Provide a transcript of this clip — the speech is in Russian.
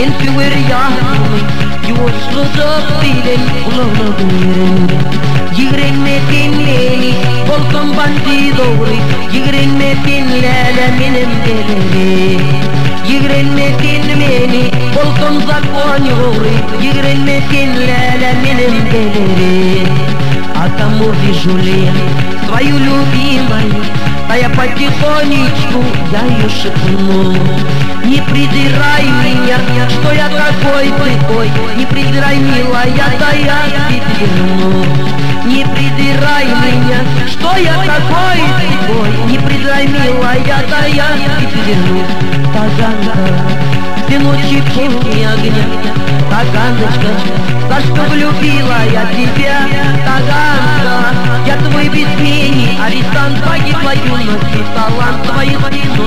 Enfiweriyamu Yosluda bilen Ulalaguire Yigren metin leni Volkan bandidori Yigren metin lele Minem geleri Yigren metin meni Volkan законёры Yigren metin lele Minem geleri Потому вижу лен Твою любимую а я потихонечку, я ее шепну. Не придирай меня, что я такой плохой. Не придирай, милая, да я тебе верну. Не придирай меня, что я такой плохой. Не придирай, милая, да я тебе верну. Таганка, ты ночи полные огня. Таганочка, за что влюбила я тебя. Таганка, я твой безменный арестант, погибла юности, талант твоих спину.